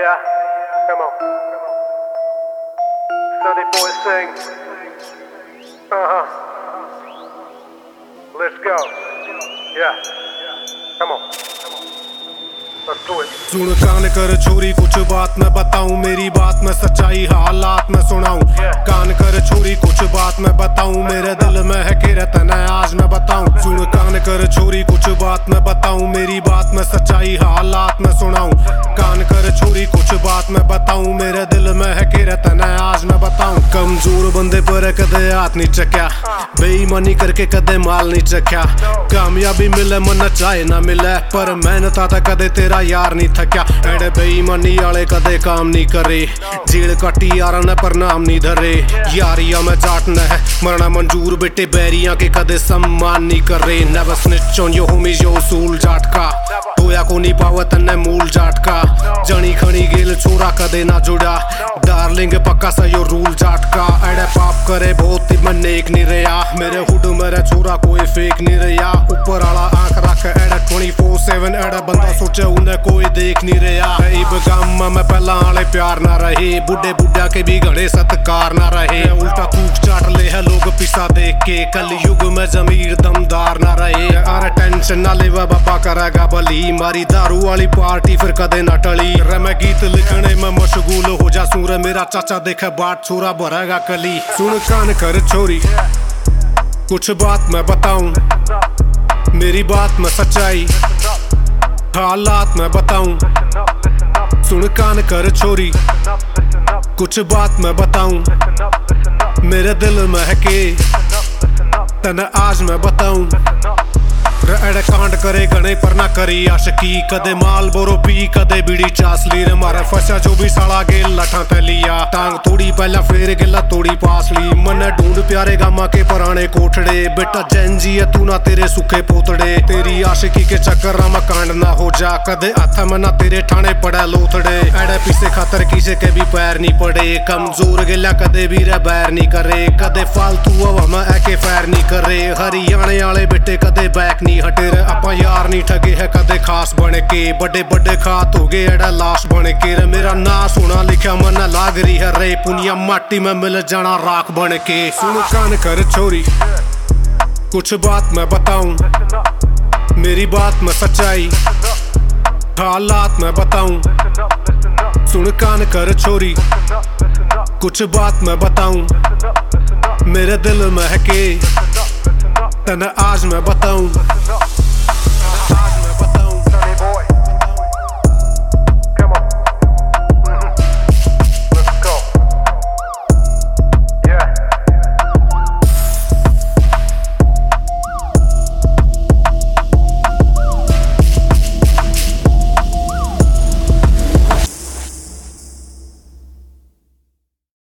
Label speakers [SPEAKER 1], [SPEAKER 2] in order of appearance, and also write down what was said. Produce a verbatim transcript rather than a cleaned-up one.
[SPEAKER 1] Yeah, come on. Sunny boy sing. Uh-huh. Let's go. Yeah. Come on. Let's do it.
[SPEAKER 2] सुन कान कर छोरी कुछ बात मैं बताऊं, मेरी बात में सच्चाई हालात मैं सुनाऊं। कान कर छोरी कुछ बात मैं बताऊं, मेरे दिल में है कि रतन है आज मैं बताऊं। सुन कान कर छोरी कुछ बात मैं बताऊं, मेरी बात में सच्चाई हालात मैं सुनाऊं। कान कर छोरी कुछ बात मैं बताऊं, मेरे दिल में है कि रतन है आज मैं बताऊं। कमजोर बंदे पर कदे हाथ नहीं चक्या, बेईमानी करके कदे माल नहीं चख्या। कामयाबी मिले मन चाहे ना मिले, पर मेहनत आता कदे तेरा यार नहीं थक्या। एड़े बेईमानी आले कदे काम नहीं करे, जेल काटी यारा ने पर नाम नहीं धरे। यारिया में जाट न है मरना मंजूर, बेटे बैरिया के कदे सम्मान नहीं करे। Never snitch on your homies, yo उसूल जाट का होया को नहीं पावत ने मूल जाट का। जनी खनी गेल छोरा कदे ना जुड़ा, डार्लिंग पक्का सा यो रूल जाट का। एड़े पाप करे बहुत ही मन नेक नहीं रहा, मेरे हुड मेरे छोरा कोई फेक नहीं रहा। ऊपर आला आंख रख एड़ा ट्वेंटी फोर सेवन, एड़ा बंदा सोचे उन्हें कोई देख नहीं रहा। इब गामा में पहला आले प्यार ना रहे, बुढ़े बुढ़ा के भी घड़े सत्कार ना रहे। उल्टा थूक चाट ले है लोग पिसा देख के, कल युग में जमीर दमदार ना रहे। अरे टेंशन ना ले बाबा करेगा भली, मारी दारू वाली पार्टी फिर कदे ना टली। रे मैं गीत लिखने में मशगूल हो जा सूर, मेरा चाचा देखे बाट छोरा भरेगा कली। सुन कान कर छोरी कुछ बात मैं बताऊं, मेरी बात में सच्चाई हालात मैं बताऊं। सुन कान कर छोरी कुछ बात मैं बताऊं, मेरे दिल में है के तने आज मैं बताऊं। एड़े कांड करे गणे पर ना करी आशिकी, कदे माल बोरो पी कदे बीड़ी चासली। रे मारे फसा जो भी साला गेल लठा तलिया, टांग थोड़ी पहला फेर गेला थोड़ी पासली। मन ढूंढ प्यारे गामा के पुराने कोठड़े, बेटा जैनजी है तू ना तेरे सूखे पोतड़े। तेरी आशिकी के चक्कर में कांड ना हो जा, कदे हाथ में ना तेरे ठाणे पड़ा लोथड़े। एड़े पीछे खातर किसे के भी पैर नहीं पड़े, कमजोर गेला कदे भी रे बैर नहीं करे। कदे फालतू हवा में एके फैर नहीं करे, हरियाणे वाले बेटे कदे बैक नहीं हटे। रे आपा यार नहीं ठगे है कदे खास बन के, बड़े बड़े खात हो गए एड़ा लाश बन के। रे मेरा ना सुना लिखा मन लाग रही है रे, पुनिया माटी में मिल जाना राख बन के। सुन कान कर छोरी कुछ बात मैं बताऊं, मेरी बात में सच्चाई हालात मैं बताऊं। सुन कान कर छोरी कुछ बात मैं बताऊं, मेरे दिल में है के तने आज मैं बताऊं।